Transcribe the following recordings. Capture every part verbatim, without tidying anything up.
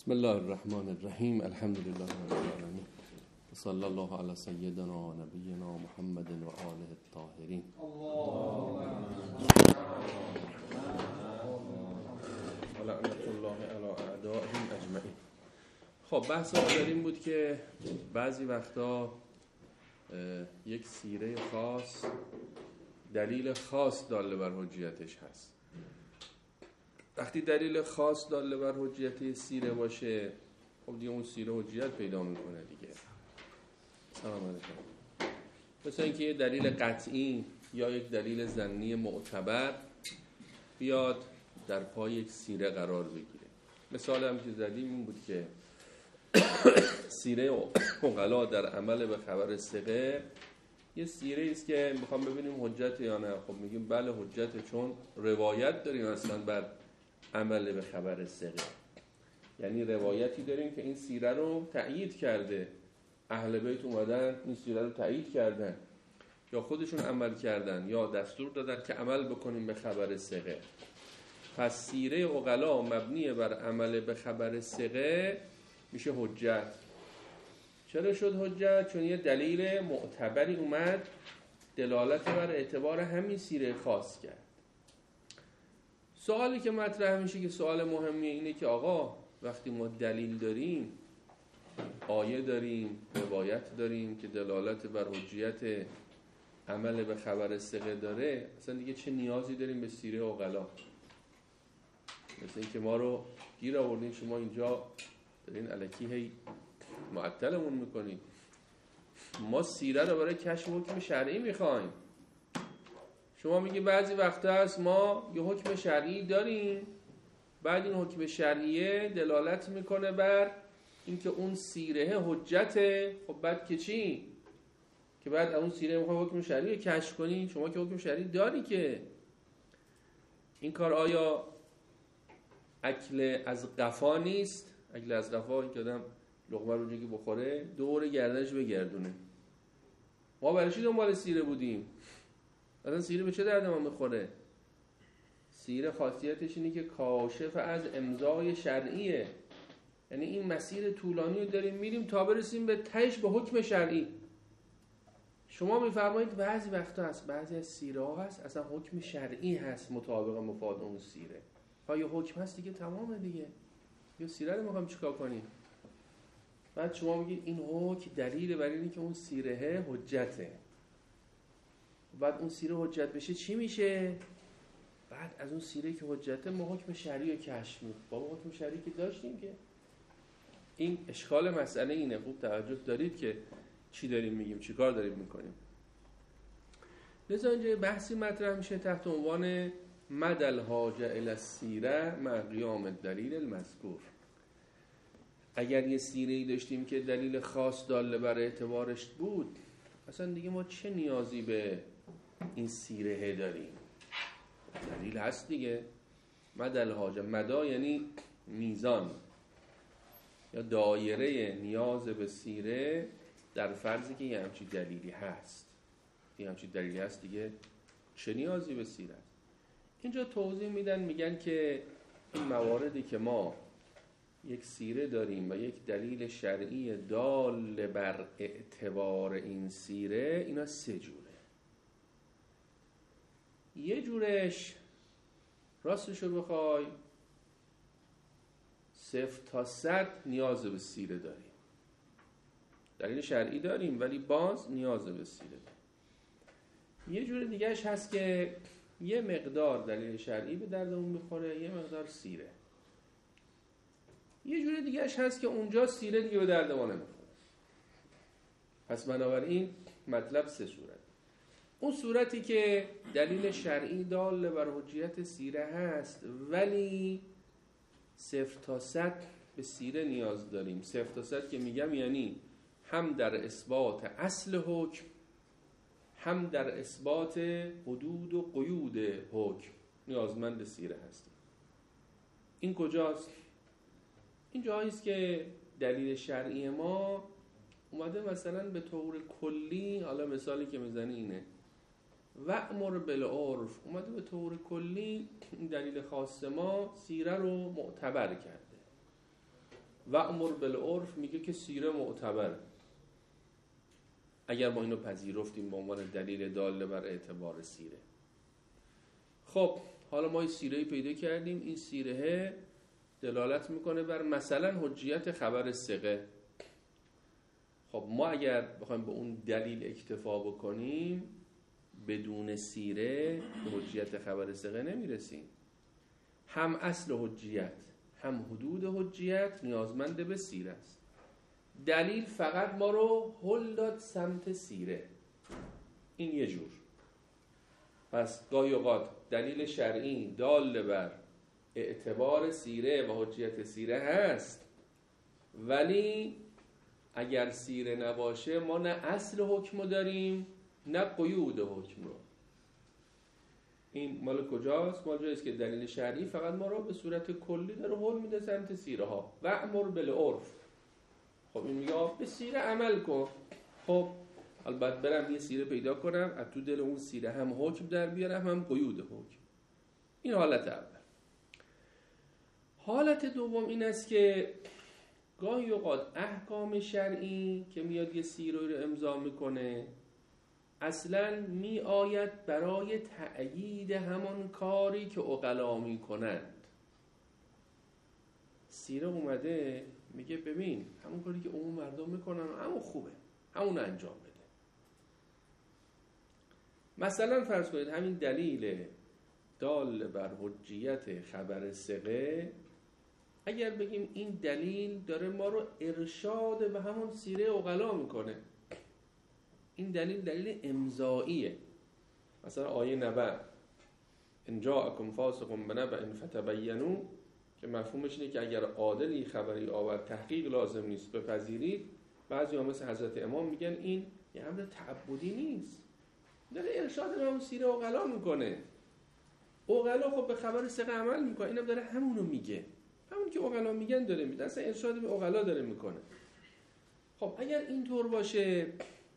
بسم الله الرحمن الرحیم. الحمد لله رب العالمین و صلی الله علی سیدنا و نبینا محمد و آله الطاهرین. و لعنت الله علی اعدائهم اجمعین. خب بحث ما در این بود که بعضی وقتا یک سیره خاص دلیل خاص داله بر حجیتش هست. وقتی دلیل خاص داله بر حجیت سیره باشه، خب دیگه اون سیره حجیت پیدا میکنه دیگه. سلام علیکم. مثلا اینکه یه دلیل قطعی یا یک دلیل ظنی معتبر بیاد در پای یک سیره قرار بگیره. مثال هم که زدیم این بود که سیره عقلا در عمل به خبر ثقه یه سیره است که میخوام ببینیم حجت یا نه. خب میگیم بله حجت، چون روایت داریم اصلا بر عمل به خبر ثقه، یعنی روایتی داریم که این سیره رو تأیید کرده، اهل بیت اومدن این سیره رو تأیید کردن یا خودشون عمل کردن یا دستور دادن که عمل بکنیم به خبر ثقه. پس سیره عقلا مبنی بر عمل به خبر ثقه میشه حجت. چرا شد حجت؟ چون یه دلیل معتبری اومد دلالت بر اعتبار همین سیره خاص کرد. سوالی که مطرح میشه که سوال مهمیه اینه که آقا وقتی ما دلیل داریم، آیه داریم، روایت داریم که دلالت بر حجیت عمل به خبر ثقه داره، اصلا دیگه چه نیازی داریم به سیره عقلا؟ مثل این که ما رو گیر آوردین شما اینجا دارین الکی هی معطلمون میکنین. ما سیره رو برای کشف حکم شرعی میخوایم. شما میگی بعضی وقتا هست ما یه حکم شرعی داریم، بعد این حکم شرعیه دلالت میکنه بر اینکه اون سیره حجته. خب بعد که چی؟ که بعد اون سیره میخوای حکم شرعی کشف کنی؟ شما که حکم شرعی داری که. این کار آیا اکل از قفا نیست؟ اکل از قفا این که آدم لقمه رو جگی بخوره دور گردنش بگردونه. ما برای چی دنبال سیره بودیم؟ اصلا سیره به چه درد ما میخوره؟ سیره خاصیتش اینه که کاشف از امضای شرعیه، یعنی این مسیر طولانی رو داریم میریم تا برسیم به تهش به حکم شرعی. شما میفرمایید بعضی وقتا هست، بعضی از سیره ها هست اصلا حکم شرعی هست مطابق مفاد اون سیره. ها یه حکم هست دیگه، تمامه دیگه. یه سیره رو میخوام چیکار کنیم؟ بعد شما میگید این حکم دلیل بر اینه که اون سیره حجته. بعد اون سیره حجت بشه چی میشه؟ بعد از اون سیره که حجته ما حکم شرعی رو کشف میکنیم. بابا حکم شرعی که داشتیم که. این اشکال مسئله اینه. خوب توجه دارید که چی داریم میگیم، چی کار داریم میکنیم. لذا اینجا بحثی مطرح میشه تحت عنوان مد الحاجه الی السیره مع قیام الدلیل المذکور. اگر یه سیره‌ای داشتیم که دلیل خاص داله بر اعتبارش بود، اصلا دیگه ما چه نیازی به این سیره داریم؟ دلیل هست دیگه. مد الحاجه، مدا یعنی میزان یا دایره نیاز به سیره در فرضی که یه همچین دلیلی هست. یه همچین دلیلی هست دیگه چه نیازی به سیره است؟ اینجا توضیح میدن، میگن که این مواردی که ما یک سیره داریم و یک دلیل شرعی دال بر اعتبار این سیره، اینا سه جوره. یه جورش راستشو بخوای صفر تا صد نیاز به سیره داریم. دلیل شرعی داریم ولی باز نیاز به سیره داریم. یه جور دیگهش هست که یه مقدار دلیل شرعی به دردمون میخوره، یه مقدار سیره. یه جور دیگهش هست که اونجا سیره دیگه به درد ما نمیخوره. پس بنابراین مطلب سه صورت. اون صورتی که دلیل شرعی دال بر حجیت سیره هست ولی صفر تا صد به سیره نیاز داریم. صفر تا صد که میگم یعنی هم در اثبات اصل حکم، هم در اثبات حدود و قیود حکم نیازمند سیره هستیم. این کجاست؟ این جاییست که دلیل شرعی ما اومده مثلا به طور کلی، حالا مثالی که میزنی اینه وأمر بالعرف، اومده به طور کلی این دلیل خاص ما سیره رو معتبر کرده. وأمر بالعرف میگه که سیره معتبره. اگر ما اینو پذیرفتیم به عنوان دلیل داله بر اعتبار سیره. خب حالا ما این سیره‌ای پیدا کردیم، این سیره دلالت میکنه بر مثلا حجیت خبر ثقه. خب ما اگر بخوایم به اون دلیل اکتفا بکنیم بدون سیره به حجیت خبر ثقه نمیرسیم. هم اصل حجیت هم حدود حجیت نیازمند به سیره است. دلیل فقط ما رو هل داد سمت سیره. این یه جور. پس گاهی اوقات دلیل شرعی دال بر اعتبار سیره و حجیت سیره هست، ولی اگر سیره نباشه ما نه اصل حکم داریم نه قیود حکم رو. این مال کجاست؟ مال جاییست که دلیل شرعی فقط ما رو به صورت کلی داره هل میده سمت سیره ها. و امر بالعرف. خب این میگه به سیره عمل کن. خب البته برم یه سیره پیدا کنم از تو دل اون سیره هم حکم در بیارم هم قیود حکم. این حالت اول. حالت دوم این است که گاهی اوقات احکام شرعی که میاد یه سیره رو امضا میکنه اصلاً می آید برای تأیید همان کاری که عقلا میکنند. سیره اومده میگه ببین همون کاری که عموم مردم میکنن همون خوبه، همون انجام بده. مثلا فرض کنید همین دلیل دال بر حجیت خبر ثقه، اگر بگیم این دلیل داره ما رو ارشاد به همون سیره عقلا میکنه، این دلیل دلیل امضاییه. مثلا آیه نبأ ان جاءکم فاسق بنبأ فتبینوا، که مفهومش اینه که اگر عادلی خبری آورد تحقیق لازم نیست بپذیرید. بعضی ها مثل حضرت امام میگن این یه امر تعبدی نیست، داره ارشاد به همون سیره عقلا میکنه. عقلا خب به خبر ثقه عمل میکنه، اینم داره همونو میگه، همون که عقلا میگن داره میگه، اصلا ارشاد به عقلا داره میکنه. خب اگر اینطور باشه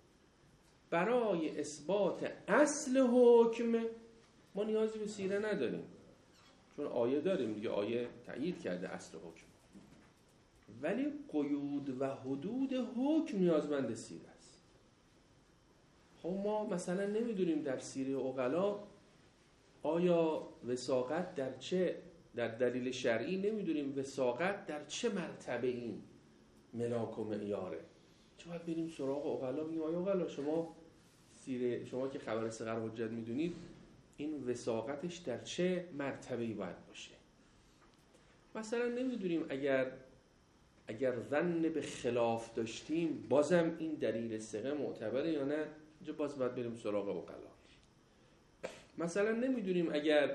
برای اثبات اصل حکم ما نیازی به سیره نداریم، چون آیه داریم دیگه، آیه تأیید کرده اصل حکم. ولی قیود و حدود حکم نیازمند سیره است. خب ما مثلا نمیدونیم در سیره عقلا آیا وثاقت در چه، در دلیل شرعی نمیدونیم وثاقت در چه مرتبه این ملاک و معیاره. چه باید بریم سراغ عقلا بگیم آیا عقلا شما سیره، شما که خبر ثقه رو حجت میدونید، این وثاقتش در چه مرتبه‌ای باید باشه؟ مثلا نمیدونیم اگر اگر ظن به خلاف داشتیم بازم این دلیل ثقه معتبره یا نه، اینجا باز باید بریم سراغ عقلا. مثلا نمیدونیم اگر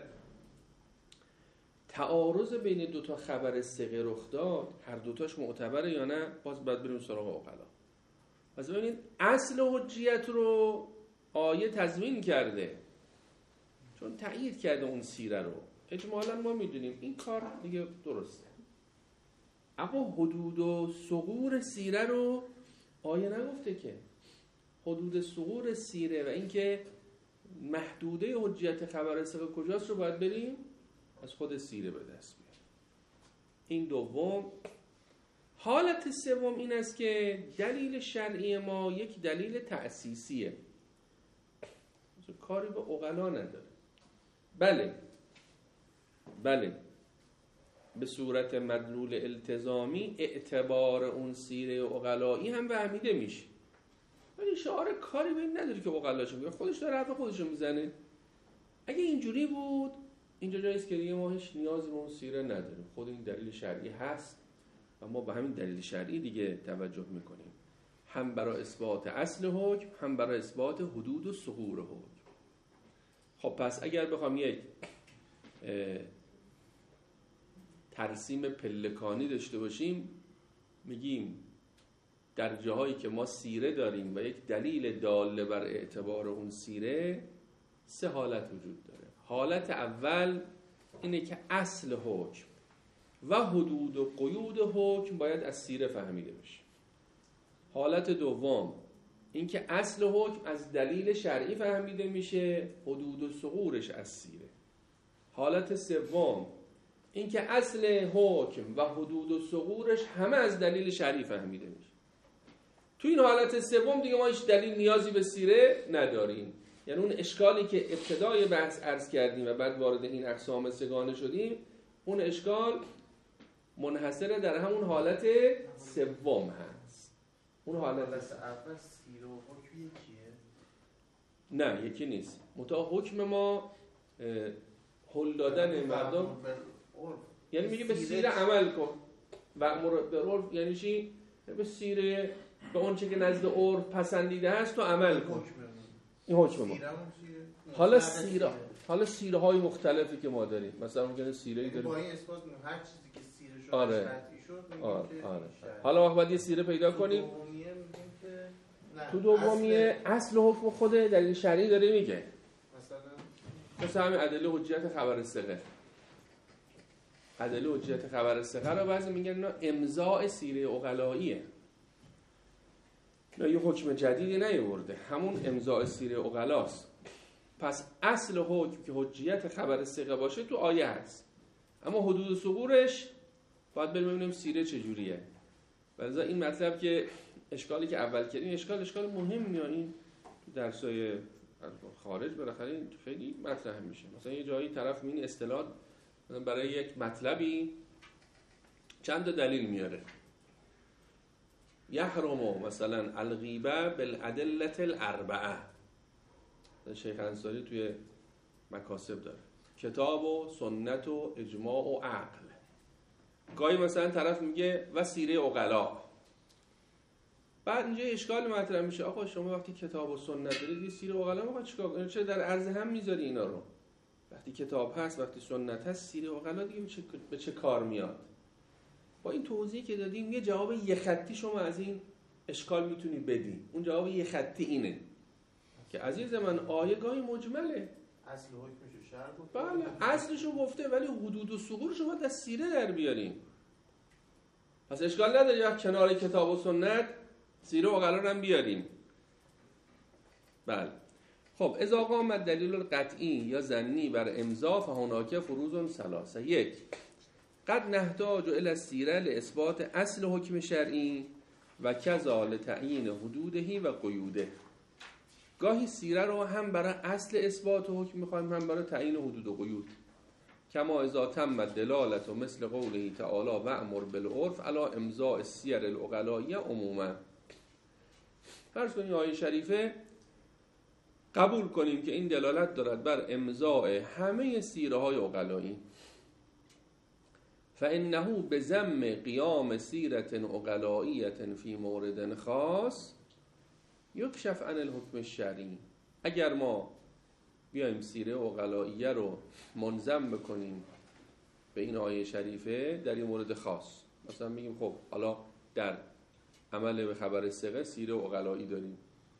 تعارض بین دو تا خبر ثقه رخ داد هر دوتاش معتبره یا نه، باز باید بریم سراغ عقلا. پس ببینید اصل حجیت رو آیه تضمین کرده، چون تأیید کرده اون سیره رو، اجمالا ما میدونیم این کار دیگه درسته. اما حدود و ثغور سیره رو آیه نگفته که. حدود ثغور سیره و اینکه محدوده حجیت خبر ثقه کجاست رو باید بریم از خود سیره به دست بیاریم. این دوم. حالت سوم این است که دلیل شرعی ما یک دلیل تأسیسیه، کاری به عقلا نداره. بله بله به صورت مدلول التزامی اعتبار اون سیره عقلایی هم فهمیده میشه، ولی شعار کاری به این نداره که عقلاشو میگه، خودش داره حرف خودشو میزنه. اگه اینجوری بود اینجا جاییست که دیگه ما هیچ نیازی به اون سیره نداریم، خود این دلیل شرعی هست و ما به همین دلیل شرعی دیگه توجه میکنیم، هم برای اثبات اصل حکم هم برای اثبات حدود و ثغور حکم. خب پس اگر بخوام یک ترسیم پلکانی داشته باشیم، میگیم در جاهایی که ما سیره داریم و یک دلیل داله بر اعتبار اون سیره سه حالت وجود داره. حالت اول اینه که اصل حکم و حدود و قیود حکم باید از سیره فهمیده بشه. حالت دوم این که اصل حکم از دلیل شرعی فهمیده میشه، حدود و ثغورش از سیره. حالت سوم اینکه اصل حکم و حدود و ثغورش همه از دلیل شرعی فهمیده میشه. تو این حالت سوم دیگه ما هیچ دلیل نیازی به سیره نداریم. یعنی اون اشکالی که ابتدای بحث عرض کردیم و بعد وارد این اقسام سگانه شدیم، اون اشکال منحصر در همون حالت سوم هست. اون حالت اول سیره و حکم یکیه؟ نه یکی نیست. متا حکم ما حل دادن مردم، یعنی میگه به سیره عمل کن و امر بالعرف، یعنی چی؟ به سیره، به اون چه که نزد عرف پسندیده هست تو عمل کن. این حکم ما. حالا سیره حالا سیره های مختلفی که ما داریم، مثلا ممکنه سیره‌ای داریم با این اثبات هر چیزی که سیره شد آره. قطعی شد آره. آره. حالا وقت بعد یه سیره پیدا کنیم تو دومیه اصل حکم خود دلیل شرعی داره میگه، مثلا مثلا همین ادله حجیت خبر ثقه. ادله حجیت خبر ثقه رو بعضی میگن اینا امضاء سیره عقلاییه، نه یه حکم جدیدی نیورده، همون امضاء سیره عقلاست. پس اصل حکم که حجیت خبر ثقه باشه تو آیه هست، اما حدود و ثغورش باید بریم ببینیم سیره چجوریه. ولذا این مطلب که اشکالی که اول کردیم اشکال اشکال مهمیه، این تو درسای خارج بالاخره خیلی مطرح میشه. مثلا یه جایی طرف این اصطلاح برای یک مطلبی چند تا دلیل میاره، یحرم مثلا الغیبه بالادله الاربعه، شیخ انصاری توی مکاسب داره، کتاب و سنت و اجماع و عقل. گاهی مثلا طرف میگه و سیره عقلا، بعد اینجا اشکال مطرح میشه، آقا شما وقتی کتاب و سنت دارید یه سیره عقلا ما چیکار کنیم؟ چرا در عرض هم میذاری اینا رو؟ وقتی کتاب هست، وقتی سنت هست، سیره عقلا دیگه به چه کار میاد؟ با این توضیحی که دادیم یه جواب یه خطی شما از این اشکال میتونی بدی. اون جواب یه خطی اینه که عزیز من آیه گاهی مجمله، اصل حکمشو شرع گفت، بله اصلشو گفته، ولی حدود و ثغورشو باید از سیره در بیاریم. پس اشکال نداره یا کنار کتاب و سنت سیره و عقلا هم بیاریم. بله خب اذا قام الدلیل القطعی یا ظنی بر امضا فهناک فروض ثلاثه. یک، قد نحتاج الى السیره لاثبات اصل حکم شرعی و کذا لتعیین حدوده و قیوده. گاهی سیره رو هم برای اصل اثبات حکم میخوایم، هم برای تعیین حدود و قیود. کما اذا تم دلالت و مثل قوله تعالی و امر بالعرف علی امضاء السیر العقلائیه عموما. فرض کنیم آیه شریفه قبول کنیم که این دلالت دارد بر امضاء همه سیره های عقلایی، فانه بضم قیام سیره عقلائیه فی مورد خاص یکشف عن الحکم الشرعی. اگر ما بیایم سیره عقلائیه رو منظم بکنیم به این آیه شریفه در این مورد خاص، مثلا میگیم خب حالا در عمل به خبر ثقه سیره عقلایی داریم،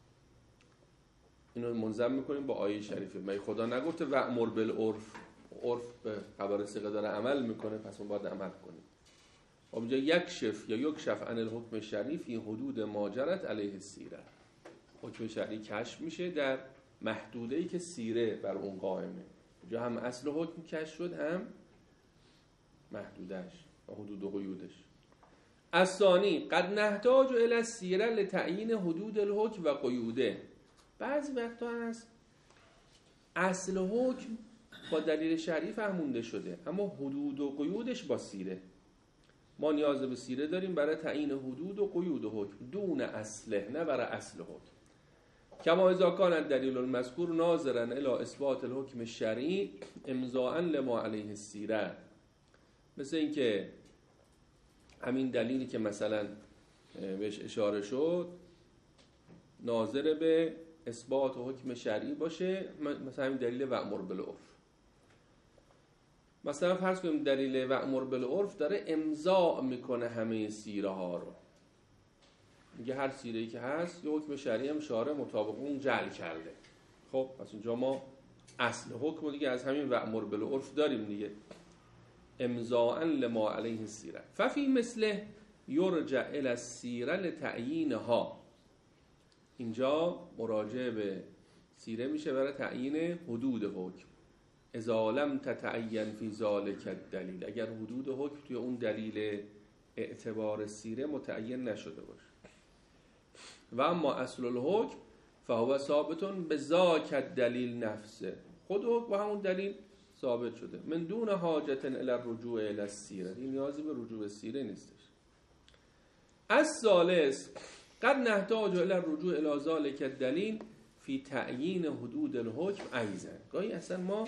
اینو منظم میکنیم با آیه شریفه. مگه خدا نگفته و امر بالعرف؟ عرف به خبر ثقه داره عمل میکنه، پس ما باید عمل کنیم. خب اینجا یکشف یا یکشف عن الحکم الشرعی فی حدود ما جرت علیه السیره، حکم شرعی کشف میشه در محدوده‌ای که سیره بر اون قائمه. اینجا هم اصل حکم کشف شد، هم محدودش و حدود و قیودش. الثانی قد نحتاج الی السیره لتعیین حدود الحکم و قیوده. بعضی وقتا هست اصل حکم با دلیل شرعی فهمونده شده، اما حدود و قیودش با سیره. ما نیاز به سیره داریم برای تعیین حدود و قیود حکم دون اصله، نه برای اصل حکم. کما اذا کان الدلیل المذکور ناظرا الی اثبات الحکم الشرعی امضاء لما علیه السیره. مثل این که همین دلیلی که مثلا بهش اشاره شد ناظر به اثبات حکم شرعی باشه، مثلا همین دلیل و امر بالعرف. مثلا فرض کنیم دلیل و امر بالعرف داره امضاء میکنه همه سیره ها رو، میگه هر سیره‌ای که هست یه حکم شرعی هم شارع مطابق اون جعل کرده. خب پس اینجا ما اصل حکم دیگه از همین و امر بالعرف داریم دیگه، امضاء لما علیه السیره. ففی مثل یرجع الی السیره لتعیینها. اینجا مراجعه به سیره میشه برای تعیین حدود حکم. اذا لم تتعین فی ذلک الدلیل، اگر حدود حکم توی اون دلیل اعتبار سیره متعین نشده باشه. و اما اصل الحکم فهو ثابت بذاک الدلیل نفسه، خود حکم با همون دلیل ثابت شده. من دون حاجت الی الرجوع الی السیره، این نیازی به رجوع به سیره نیستش. الثالث قد نحتاج الی الرجوع الی ذلک الدلیل فی تعیین حدود الحکم ایضا، گاهی اصلا ما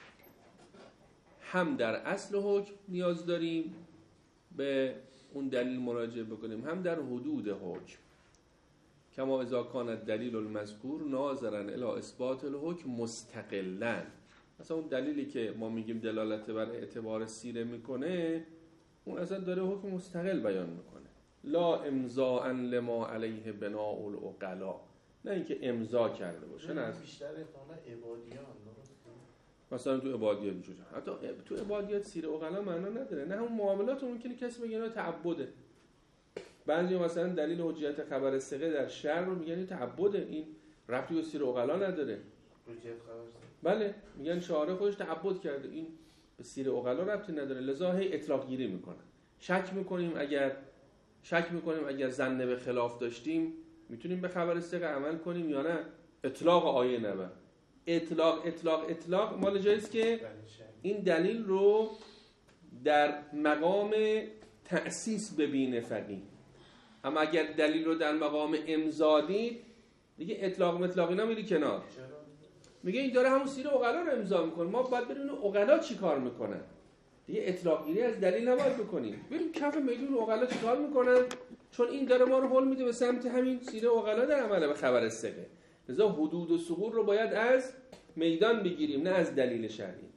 هم در اصل حکم نیاز داریم به اون دلیل مراجعه بکنیم، هم در حدود حکم. کما اذا کان الدلیل المذکور ناظرا الی اثبات الحکم مستقلا، مثلا اون دلیلی که ما میگیم دلالت بر اعتبار سیره میکنه، اون اصلا داره حکم مستقل بیان میکنه. لا امضاء لما علیه بناء العقلا، نه اینکه امضا کرده باشه، نه بیشتر احتمالاً عبادیان، مثلا تو عبادیات جوجه، حتی تو عبادیات سیره عقلا معنا نداره، نه همون معاملات ممکنه کسی بگه اینا تعبده. بعضی مثلا دلیل حجیت خبر ثقه در شرع رو میگن این تعبده، این ربطی به سیره عقلا نداره. حجیت خبر ثقه، بله میگن شارع خودش تعبد کرده، این به سیره عقلا ربطی نداره، لذا هی اطلاق گیری میکنن. شک میکنیم اگر شک میکنیم اگر ظن به خلاف داشتیم میتونیم به خبر ثقه عمل کنیم یا نه، اطلاق آیه نبر. اطلاق اطلاق اطلاق مال جاییست که این دلیل رو در مقام تأسیس ببینه فقیه. اما اگر دلیل رو در مقام امضا دید دیگه اطلاق مطلاق اینا میری کنار، میگه این داره همون سیره عقلا رو امضا میکنه، ما باید ببینیم عقلا چی کار میکنن، دیگه اطلاق گیری از دلیل نباید بکنیم، ببینیم کف میدون عقلا چی کار میکنن، چون این داره ما رو هول میده به سمت همین سیره عقلا در عمل به خبر ثقه. لذا حدود و ثغور رو باید از میدان بگیریم نه از دلیل شرعی.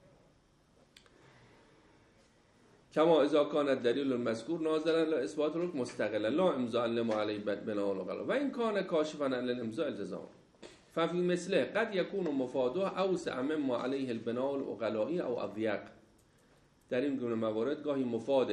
کما اذا کان الدلیل المذکور ناظرا الی اثبات الحکم مستقلا لا امضاء لما علیه بناء العقلا و این کان کاشفا عن الامضاء التزام ففی مثله قد یکون مفاده اوسع مما علیه البناء العقلائی او اضیق. در این گونه موارد گاهی مفاد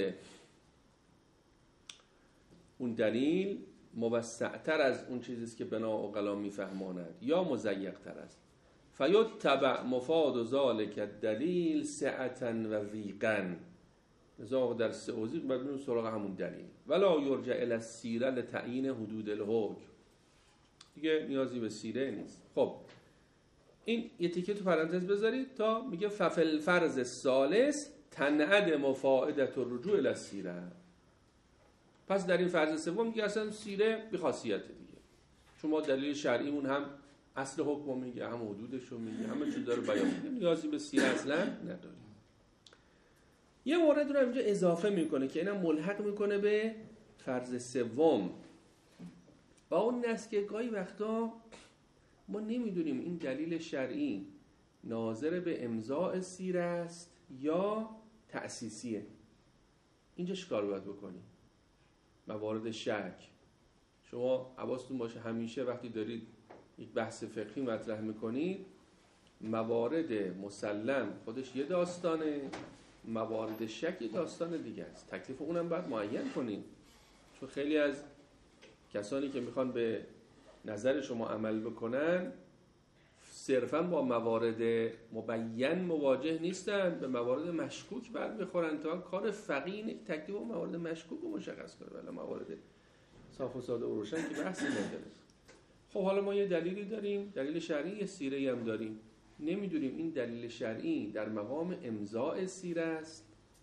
اون دلیل موسع‌تر از اون چیزی است که بنا عقلا میفهماند یا مضیق‌تر است. فیتبع مفاد ذلک الدلیل سعة و ضیقا، لذا در سعه و ضیق بدون سراغ همون دلیل. ولا یرجع الی السیره لتعیین حدود الحکم، دیگه نیازی به سیره نیست. خب این یه تیکه تو پرانتز بذارید تا میگه ففل فرض الثالث تنعد مفائدة الرجوع الی السیره. پس در این فرض سوم میگه اصلا سیره بی خاصیته دیگه، چون ما دلیل شرعیمون هم اصل حکم میگه، هم حدودش رو میگه، همه چیز داره بیان میگه، نیازی به سیره اصلا نداریم. یه مورد رو اینجا اضافه میکنه که اینم ملحق میکنه به فرض سوم، و اون است که گاهی وقتا ما نمیدونیم این دلیل شرعی ناظر به امضاء سیره است یا تأسیسیه. اینجا چیکار باید بکنیم؟ موارد شک، شما حواستون باشه همیشه وقتی دارید یک بحث فقهی مطرح میکنید موارد مسلم خودش یه داستانه، موارد شک یه داستان دیگه است، تکلیف اونم باید معین کنید، چون خیلی از کسانی که میخوان به نظر شما عمل بکنن صرفا با موارد مبین مواجه نیستن، به موارد مشکوک برمیخورن تا کار فقیه تکلیف اون موارد مشکوک رو مشخص کنه، ولی موارد صاف و ساده و روشن که بحثی نداره. خب حالا ما یه دلیلی داریم، دلیل شرعی، سیره‌ای هم داریم، نمیدونیم این دلیل شرعی در مقام امضاء سیره است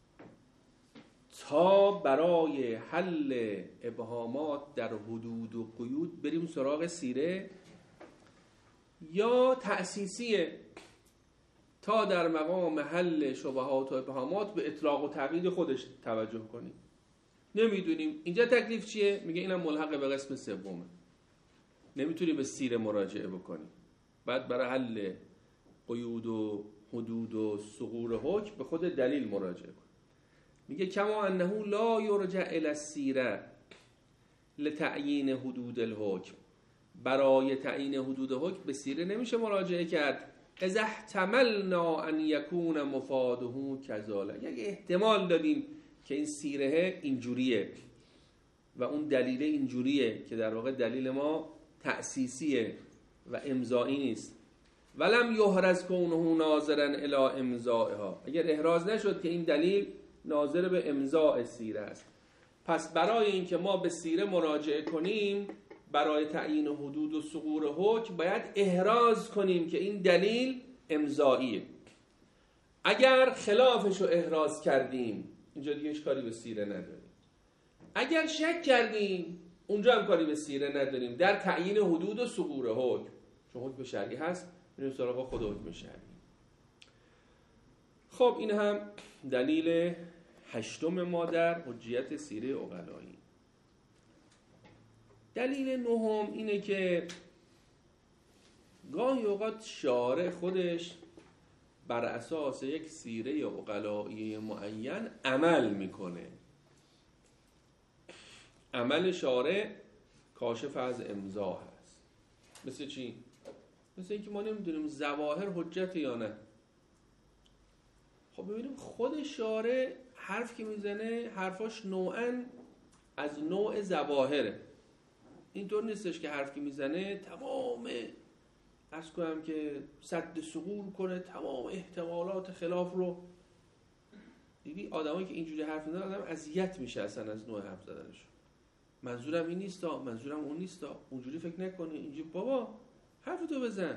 تا برای حل ابهامات در حدود و قیود بریم سراغ سیره، یا تأسیسیه تا در مقام حل شبهات و ابهامات به اطلاق و تقیید خودش توجه کنیم. نمیدونیم اینجا تکلیف چیه، میگه اینم ملحق به قسم سومه، نمیتونی به سیره مراجعه بکنی، بعد برای حل قیود و حدود و ثغور حکم به خود دلیل مراجعه کن. میگه کما انه لا یرجع الی السیره لتعیین حدود الحکم، برای تعیین حدود حکم به سیره نمیشه مراجعه کرد. اذا احتملنا ان یکون مفاده کذالک، اگه احتمال دادیم که این سیره اینجوریه و اون دلیل اینجوریه که در واقع دلیل ما تأسیسیه و امضایی نیست، ولم یحرز کونه ناظرا الی امضائها، اگر احراز نشد که این دلیل ناظر به امضاء سیره است. پس برای اینکه ما به سیره مراجعه کنیم، برای تعیین حدود و ثغور حکم باید احراز کنیم که این دلیل امضائیه. اگر خلافش رو احراز کردیم، اینجا دیگه هیچ کاری به سیره نداریم. اگر شک کردیم، اونجا هم کاری به سیره نداریم در تعیین حدود و ثغور حکم، چون حکم شرعی هست میریم سراغ خود حکم شرعی. خب این هم دلیل هشتم ما در حجیت سیره عقلایی. دلیل نهم اینه که گاهی اوقات شارع خودش بر اساس یک سیره عقلایی معین عمل میکنه. عمل شارع کاشف از امضا هست. مثل چی؟ مثل اینکه ما نمیدونیم ظواهر حجت یا نه. خب ببینیم خود شارع حرف که میزنه حرفاش نوعاً از نوع ظواهره. اینطور نیستش که حرف که میزنه تمام عرض کنم که سد ثغور کنه، تمام احتمالات خلاف رو. دیدی آدمایی که اینجوری حرف میزنن آدم اذیت میشه اصلا از نوع حرف زدنشون. منظورم این نیستا، منظورم اون نیستا، اونجوری فکر نکنی، اینجوری. بابا حرفتو بزن.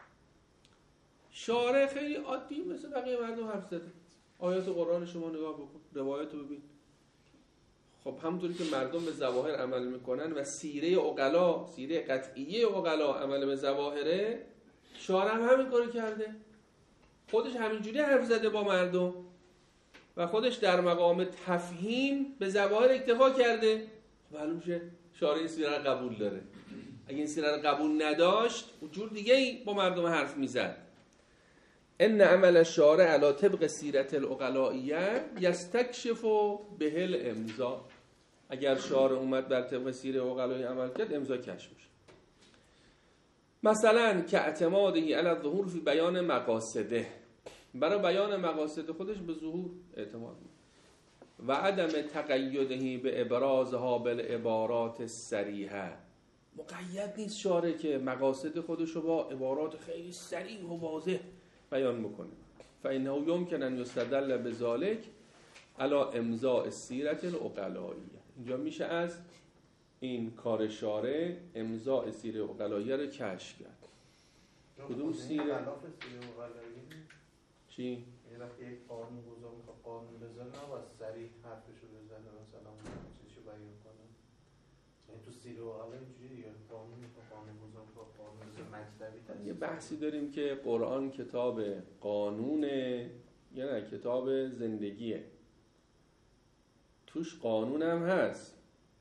شارع خیلی عادی مثل بقیه مردم حرف زده. آیات قرآن شما نگاه بکن، روایاتو ببین. خب همونطوری که مردم به ظواهر عمل میکنن و سیره عقلا، سیره قطعیه عقلا عمل به ظواهره، شارع هم همین کارو کرده. خودش همینجوری حرف زده با مردم و خودش در مقام تفهیم به ظواهر اکتفا کرده. معلوم میشه شارع این سیره رو قبول داره. اگه این سیره رو قبول نداشت جور دیگه ای با مردم حرف میزد. ان عمل الشارع علی طبق سیرت العقلائیه یستکشف به الامضا. اگر شارع اومد بر طبق سیره عقلایی عمل کرد، امضا کشف میشه. مثلا که اعتمادی علی الظهور فی بیان مقاصده، برای بیان مقاصد خودش به ظهور اعتماد میکنه. و عدم تقییده به ابرازها بالعبارات الصریحه، مقید نیست شارع که مقاصد خودش رو با عبارات خیلی صریح و واضح بیان بکنه. فانه یمکن ان یستدل بذلک علی امضاء السیره العقلائیه. اینجا میشه از این کار شارع امضاء سیره عقلائیه رو کشف کرد. کدوم سیره؟ خلاف سیره عقلائیه چی؟ یه وقتی یک قانون گذار میخواد قانون بزنه نباید صریح حرفشو بزنه، مثلا اون چیزشو بیان کنه. یعنی تو سیره عقلائیه اینجوری دیگه قانون میخواد قانون گذار میخواد قانون بزنه مکتبی. یه بحثی داریم که قرآن کتاب قانونه یا نه کتاب زندگیه. توش قانون هم هست،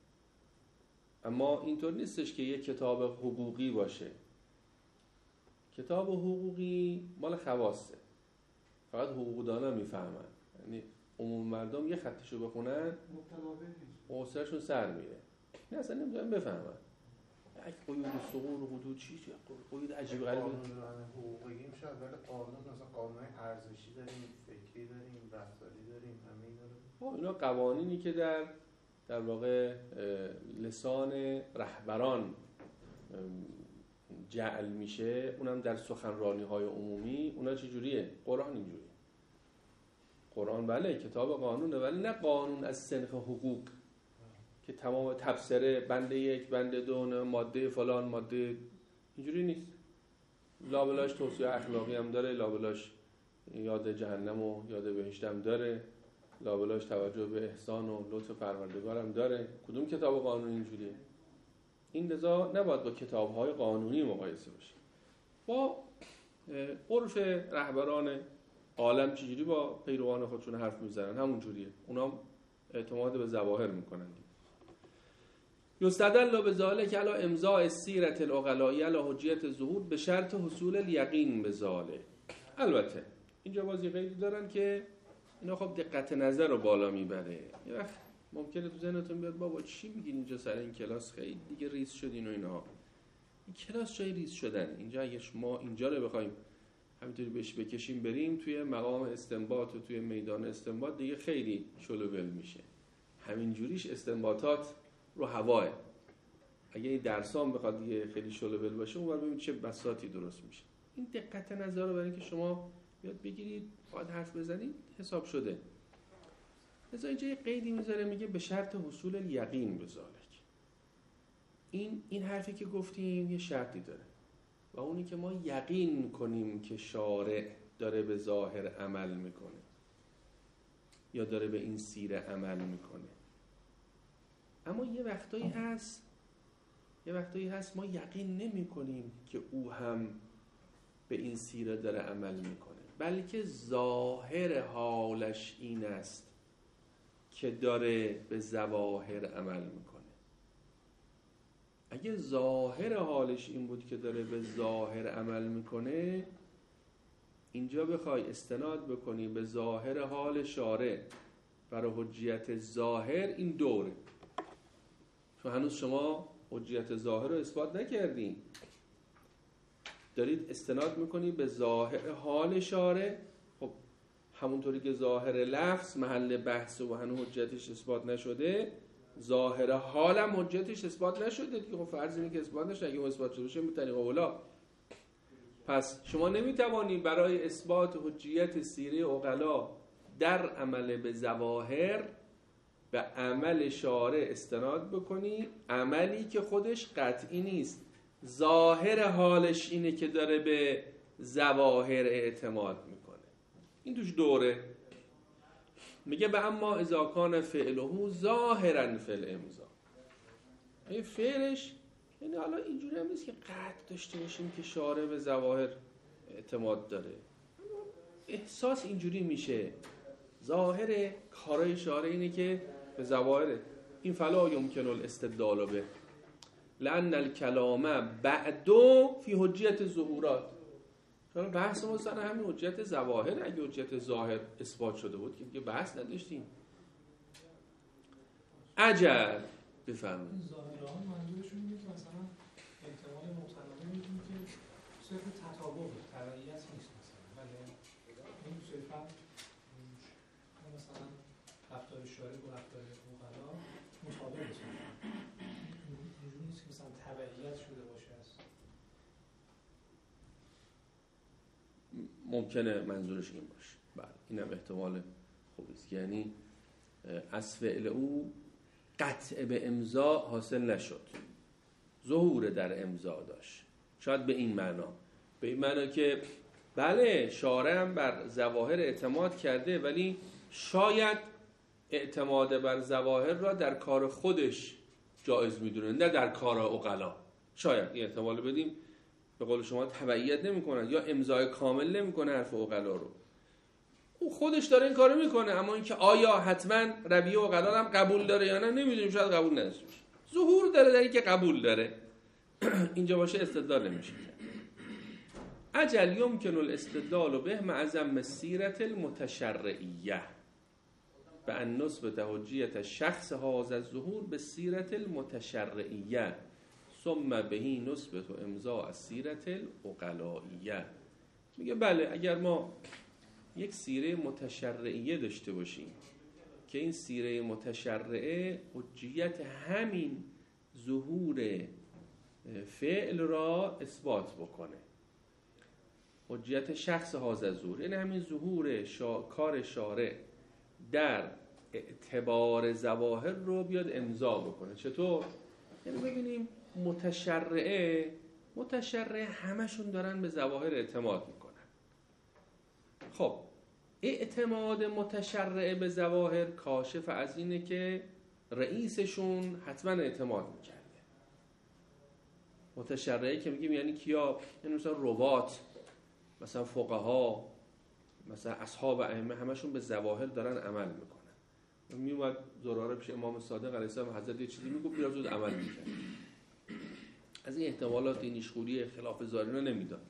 اما اینطور نیستش که یه کتاب حقوقی باشه. کتاب حقوقی مال خواصه، فقط حقوقدانا میفهمن. یعنی عموم مردم یه خطشو بخونن حوصله‌شون سر میره، نه اصلا نمیتونن بفهمن. یک قیود ثغور و حدود چی چی قیود عجیب غریبه. قانون حقوقی میشه، ولی قانون مثلا قانون ارزشی داریم، فکری داریم، رفتاری داریم، همین داریم. اینا قوانینی که در در واقع لسان رهبران جعل میشه، اونم در سخنرانی‌های عمومی. اونا چجوریه؟ قرآن اینجوریه. قرآن بله کتاب قانونه، ولی نه قانون از صنف حقوق که تمام تفسیره بند یک بند دو ماده فلان ماده، اینجوری نیست. لابلاش توصیه اخلاقی هم داره، لابلاش یاد جهنم و یاد بهشت هم داره، لابلاش توجه به احسان و لطف پروردگار هم داره. کدوم کتاب قانونی اینجوریه؟ این لذا نباید با کتاب‌های قانونی مقایسه بشه. با عرف رهبران عالم چجوری با پیروان خودشون حرف میزنن همون جوریه. اونا اعتماد به ظواهر میکنن. یستدل بذلک علی امضاء السیره العقلائیه علی حجیت ظهور به شرط حصول الیقین بذلک. البته اینجا بازی قیدی دارن که اینا خب دقت نظر رو بالا میبره. یه وقت ممکنه تو ذهنتون بیاد بابا چی میگین اینجا سر این کلاس خیلی دیگه ریز شدین و اینا. این کلاس جای ریز شدن. اینجا اگه ما اینجا رو بخوایم همینطوری بهش بکشیم بریم توی مقام استنباط و توی میدان استنباط دیگه خیلی شلوول میشه. همین جوریش استنباطات رو هواه. اگه این درسام بخواد دیگه خیلی شلوول باشه اونور ببین چه بساطی درست میشه. این دقت نظر رو برای اینکه شما یاد بگیرید باید حرف بزنید حساب شده. لذا اینجا یه قیدی میذاره میگه به شرط حصول الیقین بذالک. این این حرفی که گفتیم یه شرطی داره و اونی که ما یقین کنیم که شارع داره به ظاهر عمل میکنه یا داره به این سیره عمل میکنه. اما یه وقتایی هست یه وقتایی هست ما یقین نمی کنیم که او هم به این سیره داره عمل میکنه، بلکه ظاهر حالش این است که داره به ظواهر عمل میکنه. اگه ظاهر حالش این بود که داره به ظاهر عمل میکنه، اینجا بخوای استناد بکنی به ظاهر حال شارع برای حجیت ظاهر، این دوره، چون هنوز شما حجیت ظاهر رو اثبات نکردین، دارید استناد میکنی به ظاهر حال شارع. خب همونطوری که ظاهر لفظ محل بحث و هنوز حجیتش اثبات نشده، ظاهر حالم حجیتش اثبات نشده دیگه. خب فرض اینه که اثبات نشده، اگه اثبات شده باشه به طریق اولا. پس شما نمیتوانی برای اثبات حجیت سیره عقلا در عمل به ظواهر به عمل شارع استناد بکنی، عملی که خودش قطعی نیست، ظاهر حالش اینه که داره به ظواهر اعتماد میکنه. این توش دوره. میگه به اما اذا کان فعله ظاهرا فی الامضا. این فعلش یعنی حالا اینجوری هم نیست که قطع داشته باشیم که شارع به ظواهر اعتماد داره، احساس اینجوری میشه ظاهر کارای شارع اینه که به ظواهره. این فلا یمکن الاستدلال به لأن الکلام بعدو فی حجیت ظهورات. چون بحث ما سر همین حجیت ظواهر، اگه حجیت ظاهر اثبات شده بود که بحث نداشتیم. عجل بفرمایید. ظاهران منظورشون اینه که مثلا احتمال متناقض میگیم که صرف تطابق تبعیت نیست مثلا، ولی این صرفا مثلا رفتار شارع با رفتار عقلا مطابق نیست. اینجوری نیست که مثلا تبعیت شده باشه. است ممکنه منظورش این باشه. بله اینم احتمال خوبی است، یعنی از فعل او قطع به امضا حاصل نشد، ظهور در امضا داشت. شاید به این معنا، به این معنا که بله شارع هم بر ظواهر اعتماد کرده، ولی شاید اعتماد بر ظواهر را در کار خودش جایز میدونه، نه در کار عقلا. شاید این احتمال بدیم. به قول شما تبعیت نمیکنه یا امضای کامل نمیکنه حرف عقلا رو، او خودش داره این کارو میکنه، اما اینکه آیا حتما رویه عقلا هم قبول داره یا نه نمیدونیم، شاید قبول نداشته باشه. ظهور داره در اینکه قبول داره. اینجا باشه استدلال نمیشه. اجل یمکن الاستدلال به مع ذم السیرة المتشرعیه بأن نثبت حجیت شخص هذا الظهور بالسیرة المتشرعیه ثم بهی نثبت امضاء السیرة العقلائیه. میگه بله اگر ما یک سیره متشرعیه داشته باشیم که این سیره متشرعه حجیت همین ظهور فعل را اثبات بکنه، حجیت شخص هذا الظهور، یعنی همین ظهور شا... کار شارع در اعتبار ظواهر رو بیاد امضا بکنه. چطور؟ یعنی ببینیم متشرعه متشرعه همشون دارن به ظواهر اعتماد میکنن. خب اعتماد متشرعه به ظواهر کاشف از اینه که رئیسشون حتما اعتماد میکرده. متشرعه که میگیم یعنی کیا؟ یعنی مثلا روات، مثلا فقها، مثلا اصحاب ائمه، همشون به ظواهر دارن عمل میکنن. میومد زراره پیش امام صادق علیه السلام، حضرت یه چیزی میگفت میرفت زود عمل میکرد. از این احتمالات نیشخوری خلاف ظاهر رو نمیداد.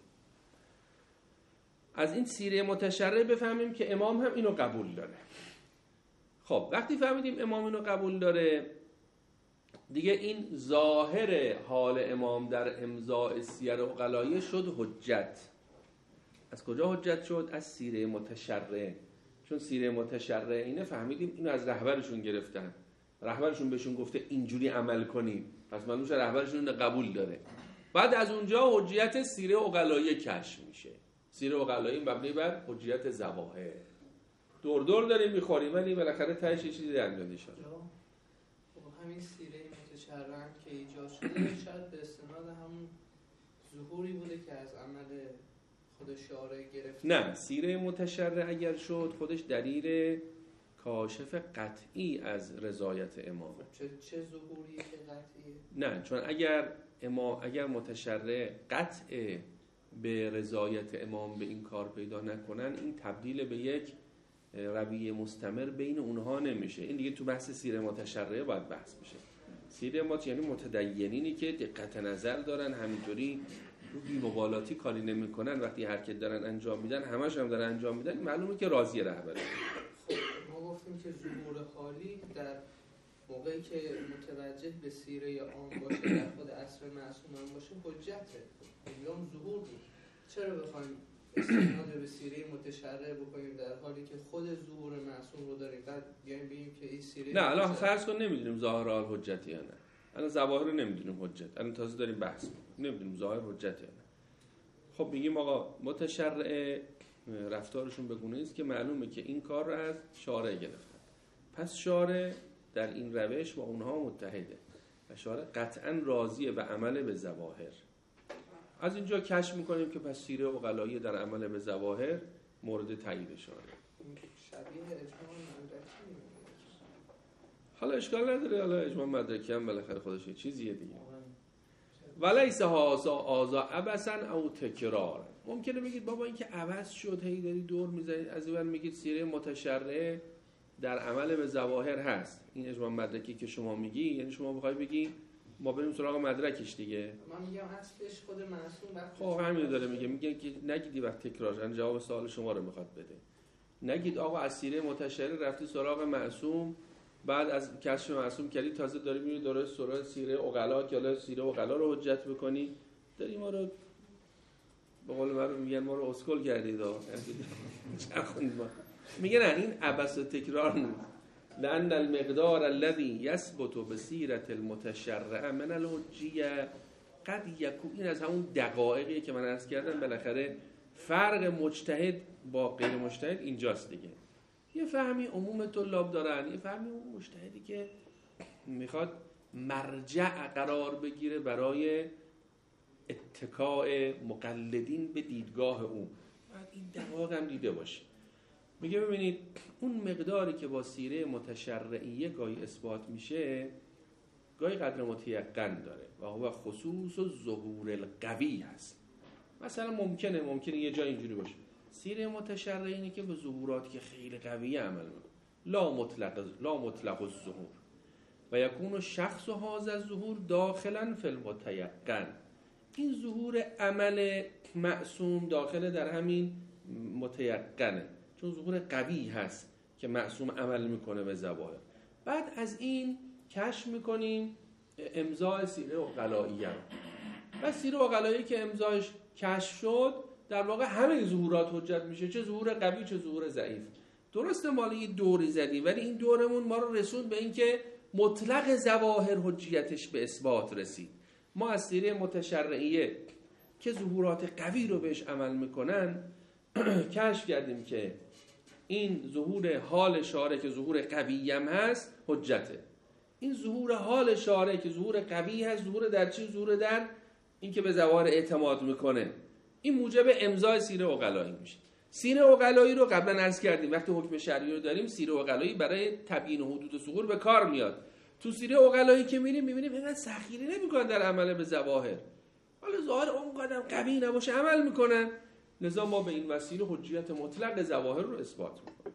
از این سیره متشرع بفهمیم که امام هم اینو قبول داره. خب وقتی فهمیدیم امام اینو قبول داره، دیگه این ظاهر حال امام در امضاء سیر عقلائیه شد حجت. از کجا حجت شد؟ از سیره متشرع. چون سیره متشرع اینه فهمیدیم اینو از رهبرشون گرفتن، رهبرشون بهشون گفته اینجوری عمل کنید، پس معلومه رهبرشون اینو قبول داره. بعد از اونجا حجیت سیره عقلایی کشف میشه. سیره عقلایی مبنی بر حجیت ظواهر. دور دور داریم میخوریم ولی بالاخره تهش یه چیزی در میاد ان شاء الله. خب همین سیره متشرع که ایجاد شده شاید به استناد همون ظهوری بوده که از عمل خود شارع گرفته. نه، سیره متشرع اگر شد خودش دلیل کاشف قطعی از رضایت امام. چه چه ظهوری که قطعیه؟ نه، چون اگر امام اگر متشرع قطع به رضایت امام به این کار پیدا نکنن، این تبدیل به یک رویه مستمر بین اونها نمیشه. این دیگه تو بحث سیره متشرعه باید بحث بشه. سیره مت یعنی متدینینی که دقت نظر دارن، همینطوری رو بی‌مبالاتی کاری نمیکنن، وقتی حرکت دارن انجام میدن همش هم دارن انجام میدن، معلومه که راضی رهبره. خب ما گفتیم که ظهور حالی در موقعی که متوجه به سیره عام باشه، در خود عصر معصوم هم باشه، حجته. اون ظهور بود. چرا بخوایم استناد به سیره متشرع بکنیم در حالی که خود ظهور معصوم رو داریم، بعد بیایم بگیم که این سیره نه الان فرض کن نمیدونیم ظاهر حال حجتی یا نه. الان ظواهر رو نمیدونیم حجت، الان تازه داریم بحث میکنیم، نمیدونیم ظاهر حجت یا نه. خب میگیم آقا متشرع رفتارشون بگونه است که معلومه که این کار رو از شارع گرفتن، پس شارع در این روش با اونها متحده و شارع قطعا راضیه به عمل به ظواهر. از اینجا کشف میکنیم که پس سیره عقلایی در عمل به ظواهر مورد تایید شارع. شبیه اجماع مدرکی. حالا اشکال نداره، حالا اجماع مدرکی هم بالاخره خودش یه چیزیه دیگه. ولیس هذا آذا عبثا او تکرار. ممکنه بگید بابا این که عبث شد، هی داری دور میزنید، از این میگید سیره متشرع در عمل به ظواهر هست. این اجماع مدرکی که شما میگی، یعنی شما بخوای بگی ما بریم سراغ مدرکش دیگه. من میگم اصلش خود معصوم وقت. خب همین داره میگه، میگه که نگیدی وقت تکرار، یعنی جواب سوال شما رو میخواد بده. نگید آقا از سیره متشرع رفتی سراغ معصوم، بعد از کشف معصوم کردی تازه داری میری داره سراغ سیره عقلا که حالا سیره عقلا رو حجت بکنی، داری ما رو به قول معروف میگن ما رو اسکل کردید ها. میگن نه این عبث و تکرار نیست. لأن المقدار الذي يثبت بسيرة المتشرع من الحجية قد يكون، این از همون دقایقی که من عرض کردم، بالاخره فرق مجتهد با غیر مجتهد اینجاست دیگه. یه فهمی عموم طلاب دارن، یه فهمی اون مجتهدی که میخواد مرجع قرار بگیره برای اتکاء مقلدین به دیدگاه اون. بعد این دقایق هم دیده باشه. میگه ببینید اون مقداری که با سیره متشرعیه گاهی اثبات میشه، گاهی قدر متیقن داره و هو خصوص و ظهور القوی هست. مثلا ممکنه ممکنه یه جای اینجوری باشه سیره متشرعی اینه که به ظهوراتی که خیلی قویه عمل میکنه، لا مطلق لا مطلق الظهور و یکون شخص هذا الظهور داخلا فی المتیقن. این ظهور عمل معصوم داخل در همین متیقنه، چون ظهور قوی هست که معصوم عمل میکنه به ظواهر. بعد از این کشف میکنیم امضای سیره عقلاییه. و سیره عقلایی که امضایش کشف شد در واقع همه ظهورات حجت میشه، چه ظهور قوی چه ظهور ضعیف. درسته ما یه دوری زدیم ولی این دورمون ما رو رسوند به این که مطلق ظواهر حجیتش به اثبات رسید. ما از سیره متشرعیه که ظهورات قوی رو بهش عمل میکنن کشف کردیم که این ظهور حال شارع که ظهور قوی هم هست حجته. این ظهور حال شارع که ظهور قوی هست، ظهور در چی؟ ظهور در این که به ظواهر اعتماد میکنه. این موجب امضای سیره عقلایی میشه. سیره عقلایی رو قبلا عرض کردیم وقتی حکم شرعی رو داریم سیره عقلایی برای تبیین حدود ظهور به کار میاد. تو سیره عقلایی که میریم میبینیم اینقدر سخیری نمیکنن در عمل به ظواهر، حالا ظاهر اونقدر قوی نباشه عمل میکنن. لذا ما به این وسیله حجیت مطلق ظواهر رو اثبات میکنیم.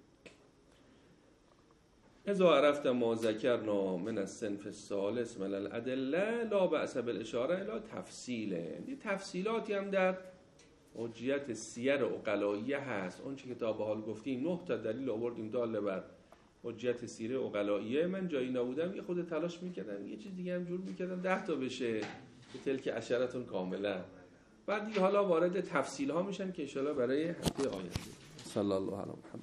اذا عرفت ما ذکرنا من الصنف الثالث من الادله لا باس بالاشاره الی تفصیله. این تفصیلاتی هم در حجیت سیر عقلاییه هست. اون چه که تا به حال گفتیم نه تا دلیل آوردیم داله بر حجیت سیر عقلاییه. من جایی نبودم یه خود تلاش میکردم یه چیز دیگه هم جور میکردم ده تا بشه که تلک عشرتون کاملا. بعد دیگه حالا وارد تفصیل ها میشن که ان شاء الله برای هفته آینده. صلی الله علیه و